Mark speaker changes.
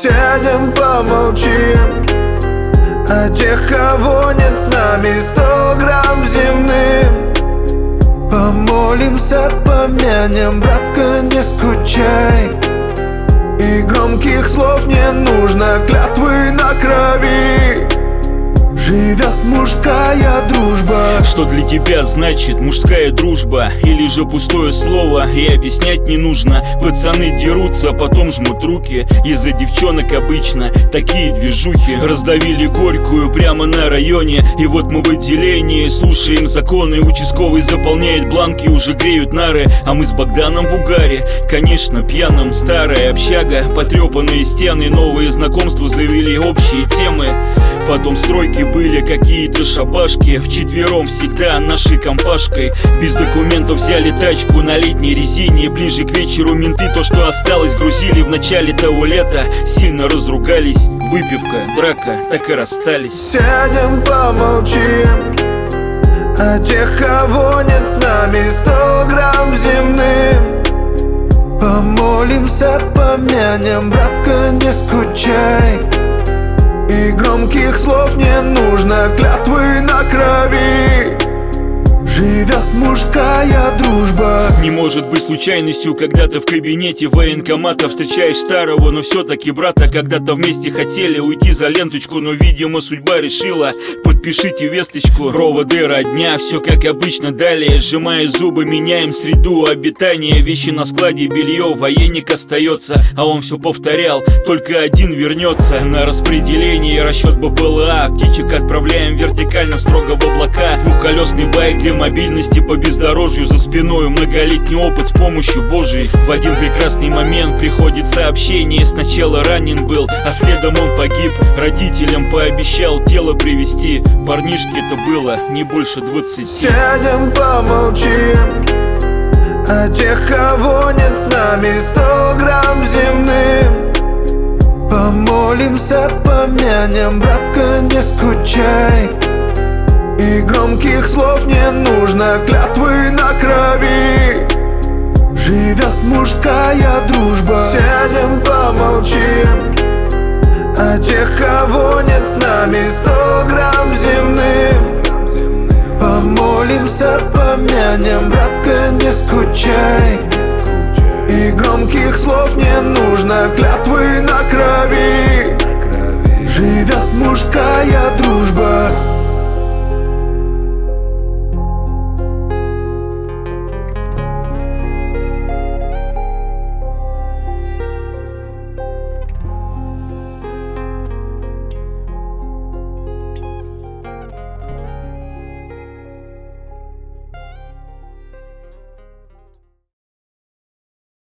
Speaker 1: Сядем, помолчим о тех, кого нет с нами. 100 грамм земным. Помолимся, помянем, братка, не скучай. И громких слов не нужно, клятвы на крови. Живет мужская дружба.
Speaker 2: Что для тебя значит мужская дружба? Или же пустое слово, и объяснять не нужно. Пацаны дерутся, потом жмут руки. Из-за девчонок обычно такие движухи. Раздавили горькую прямо на районе. И вот мы в отделении слушаем законы. Участковый заполняет бланки, уже греют нары. А мы с Богданом в угаре. Конечно, пьяным, старая общага, потрепанные стены, новые знакомства завели общие темы. Потом стройки были какие-то шабашки. Вчетвером всегда нашей компашкой. Без документов взяли тачку на летней резине. Ближе к вечеру менты то, что осталось, грузили. В начале того лета сильно разругались. Выпивка, драка, так и расстались.
Speaker 1: Сядем, помолчим о тех, кого нет с нами. 100 грамм земным. Помолимся, помянем, братка, не скучай. И громких слов не нужно, клятвы на крови. Живет мужская дружба.
Speaker 2: Не может быть случайностью, когда ты в кабинете военкомата встречаешь старого, но все-таки брата. Когда-то вместе хотели уйти за ленточку, но, видимо, судьба решила. Подпишите весточку. Проводы, родня, все как обычно. Далее, сжимая зубы, меняем среду обитания. Вещи на складе, белье, военник остается. А он все повторял, только один вернется. На распределение расчет БПЛА. Птичек отправляем вертикально, строго в облака. Двухколесный байк для мобильности по бездорожью за спиной. Многолетний опыт с помощью Божией. В один прекрасный момент приходит сообщение. Сначала ранен был, а следом он погиб. Родителям пообещал тело привезти. Парнишке это было не больше 20.
Speaker 1: Сядем, помолчим о тех, кого нет с нами. 100 грамм земным. Помолимся, помянем, братка, не скучай. И громких слов не нужно, клятвы на крови. Живет мужская дружба. Сядем, помолчим о тех, кого нет с нами. 100 грамм земным. Помолимся, помянем, братка, не скучай. И громких слов не нужно, клятвы на крови. Живет мужская дружба.